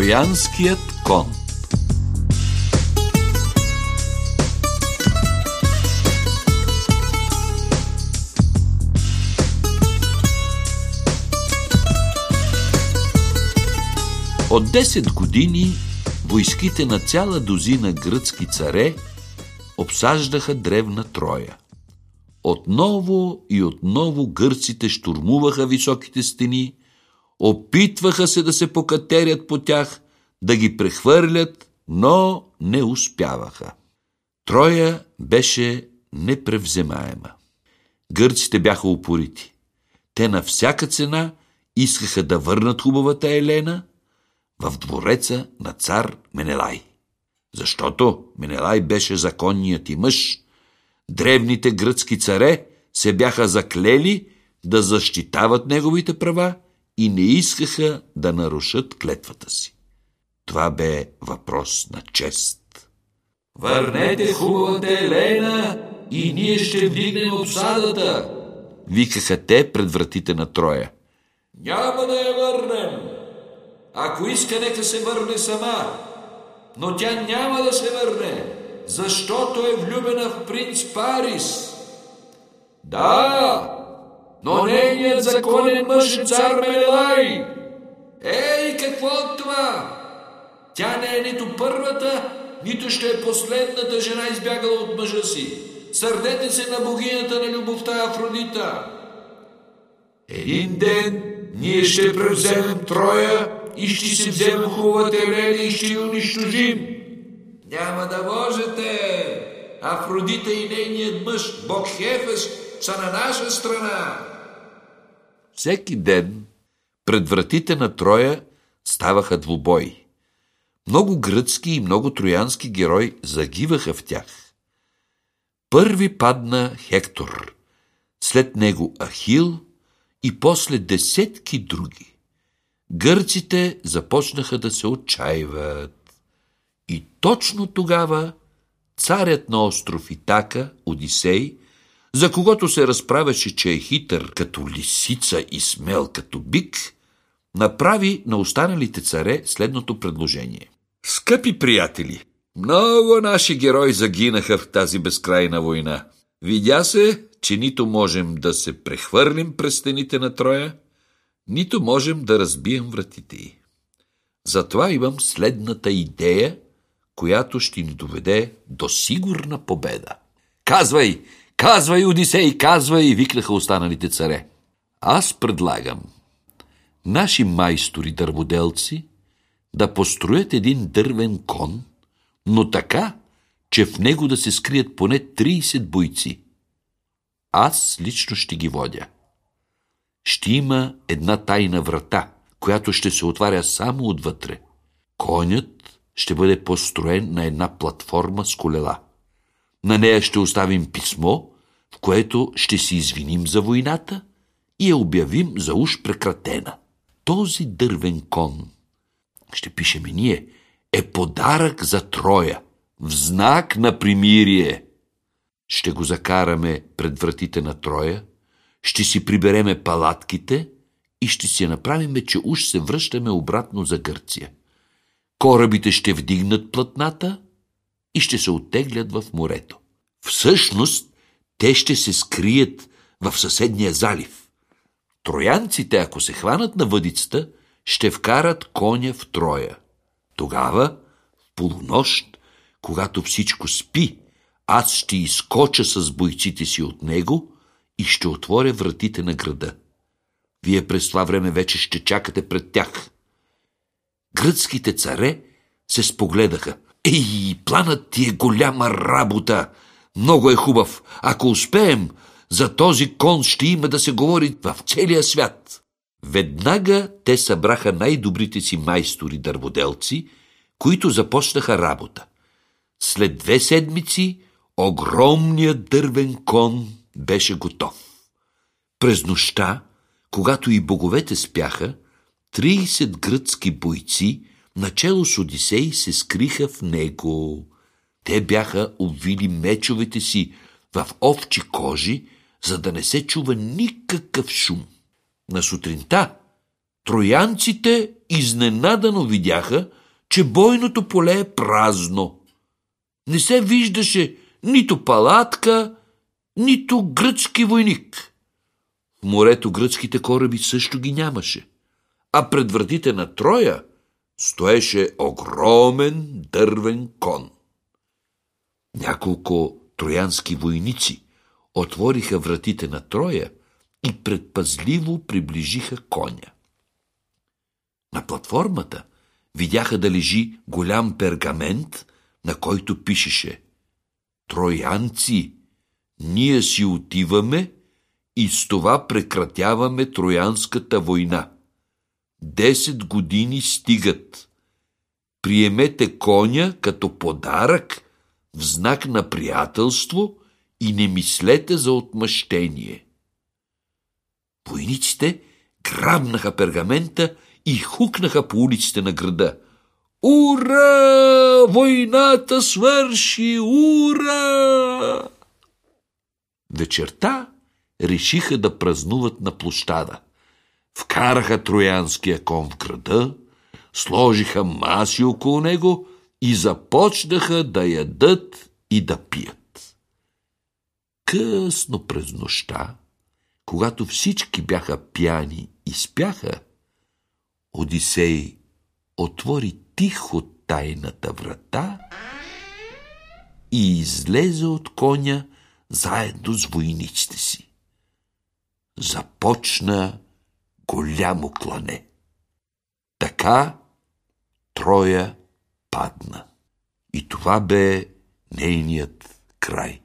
Троянският кон. От 10 години войските на цяла дузина гръцки царе обсаждаха древна Троя. Отново и отново гърците штурмуваха високите стени, опитваха се да се покатерят по тях, да ги прехвърлят, но не успяваха. Троя беше непревземаема. Гърците бяха упорити. Те на всяка цена искаха да върнат хубавата Елена в двореца на цар Менелай. Защото Менелай беше законният и мъж, древните гръцки царе се бяха заклели да защитават неговите права и не искаха да нарушат клетвата си. Това бе въпрос на чест. Върнете хубавата Елена и ние ще вдигнем обсадата, викаха те пред вратите на Троя. Няма да я върнем. Ако иска, нека се върне сама. Но тя няма да се върне, защото е влюбена в принц Парис. Да, но нейният законен мъж е цар Менелай. Ей, какво от това? Тя не е нито първата, нито ще е последната жена избягала от мъжа си. Сърдете се на богинята на любовта Афродита. Един ден ние ще превземем Троя и ще си вземем хубавата Елена и ще я унищожим. Няма да можете. Афродита и нейният мъж, бог Хефес, са на наша страна. Всеки ден пред вратите на Троя ставаха двубои. Много гръцки и много троянски герои загиваха в тях. Първи падна Хектор, след него Ахил и после десетки други. Гърците започнаха да се отчаиват. И точно тогава царят на остров Итака, Одисей, за когото се разправяше, че е хитър като лисица и смел като бик, направи на останалите царе следното предложение. Скъпи приятели, много наши герои загинаха в тази безкрайна война. Видя се, че нито можем да се прехвърлим през стените на Троя, нито можем да разбием вратите й. Затова имам следната идея, която ще ни доведе до сигурна победа. Казвай, казвай, Одисей, казвай, викнаха останалите царе. Аз предлагам наши майстори дърводелци да построят един дървен кон, но така, че в него да се скрият поне 30 бойци. Аз лично ще ги водя. Ще има една тайна врата, която ще се отваря само отвътре. Конят ще бъде построен на една платформа с колела. На нея ще оставим писмо, в което ще се извиним за войната и я обявим за уж прекратена. Този дървен кон, ще пишем и ние, е подарък за Троя, в знак на примирие. Ще го закараме пред вратите на Троя, ще си прибереме палатките и ще си направиме, че уж се връщаме обратно за Гърция. Корабите ще вдигнат платната и ще се оттеглят в морето. Всъщност, те ще се скрият в съседния залив. Троянците, ако се хванат на въдицата, ще вкарат коня в Троя. Тогава, в полунощ, когато всичко спи, аз ще изкоча с бойците си от него и ще отворя вратите на града. Вие през това време вече ще чакате пред тях. Гръцките царе се спогледаха. Ей, планът ти е голяма работа! Много е хубав. Ако успеем, за този кон ще има да се говори в целия свят. Веднага те събраха най-добрите си майстори дърводелци, които започнаха работа. След 2 седмици огромният дървен кон беше готов. През нощта, когато и боговете спяха, 30 гръцки бойци, начело с Одисей, се скриха в него. Те бяха обвили мечовете си в овчи кожи, за да не се чува никакъв шум. На сутринта троянците изненадано видяха, че бойното поле е празно. Не се виждаше нито палатка, нито гръцки войник. В морето гръцките кораби също ги нямаше, а пред вратите на Троя стоеше огромен дървен кон. Няколко троянски войници отвориха вратите на Троя и предпазливо приближиха коня. На платформата видяха да лежи голям пергамент, на който пишеше: „Троянци, ние си отиваме и с това прекратяваме Троянската война. 10 години стигат. Приемете коня като подарък в знак на приятелство и не мислете за отмъщение.“ Войниците грабнаха пергамента и хукнаха по улиците на града: „Ура! Войната свърши! Ура!“ Вечерта решиха да празнуват на площада. Вкараха троянския кон в града, сложиха маси около него и започнаха да ядат и да пият. Късно през нощта, когато всички бяха пияни и спяха, Одисей отвори тихо тайната врата и излезе от коня заедно с войниците си. Започна голямо клане. Така Троя падна. И това бе нейният край.